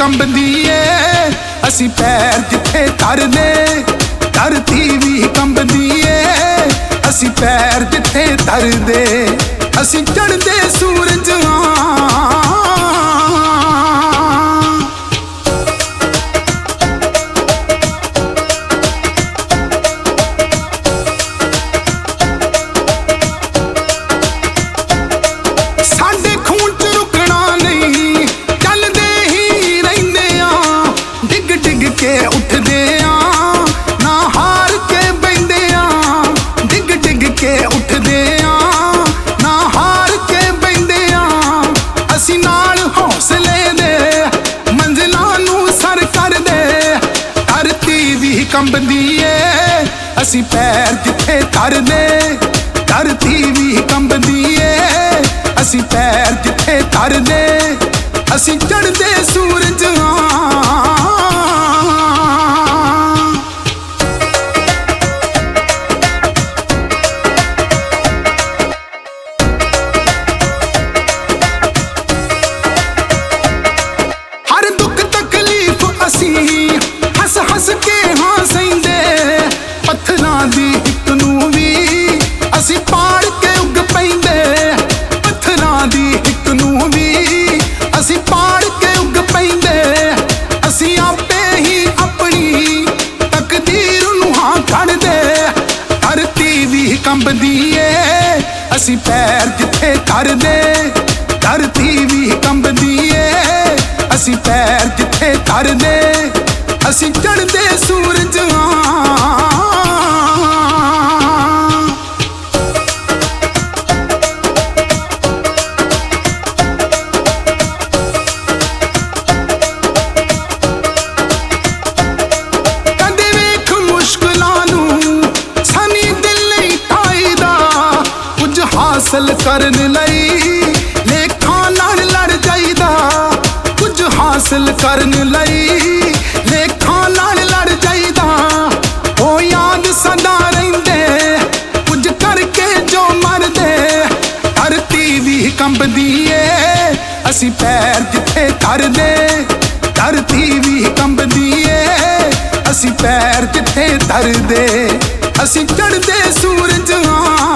कंबदी ਏ ਅਸੀਂ ਪੈਰ ਜਿੱਥੇ ਧਰਦੇ ਧਰਤੀ ਵੀ ਕੰਬਦੀ ਏ ਅਸੀਂ ਪੈਰ ਜਿੱਥੇ ਧਰਦੇ ਅਸੀਂ ਚੜ੍ਹਦੇ ਸੂਰਜ के उठदे ना हार के बहिंदे डिग डिग के उठदे ना हार के बहिंदे असी नाल हौसले दे मंजिलां नूं सर करदे धरती भी कंबदी ਏ असी पैर जिथे धरदे धरती भी कंबदी ਏ असी पैर जिथे धरदे असी चढ़दे सूरज हस हस के हाँ सहिंदे पत्थरां दी हिक नूं वी असी पाड़ के उग पैंदे पत्थरां दी हिक नूं वी असी पाड़ के उग पैंदे असी आपे ही अपनी तकदीर नूं हाँ घड़दे धरती भी कंबदी ਏ असी पैर जिथे धरदे धरती भी कंबदी ਏ असी पैर जिथे धरदे असी चढ़दे सूरज कदे वेख मुश्किलां नूं सनी दिल नहीं ढाईदा कुछ हासिल करन लई लेखां नाल लड़ जाईदा कुछ हासिल करन लई लेखां नाल लड़ जाईदा ओ याद सदा रहिंदे कुछ करके जो मरदे धरती भी कंबदी ਏ असी पैर जिथे धरदे धरती भी कंबदी ਏ असी पैर जिथे धरदे असी चढ़दे सूरज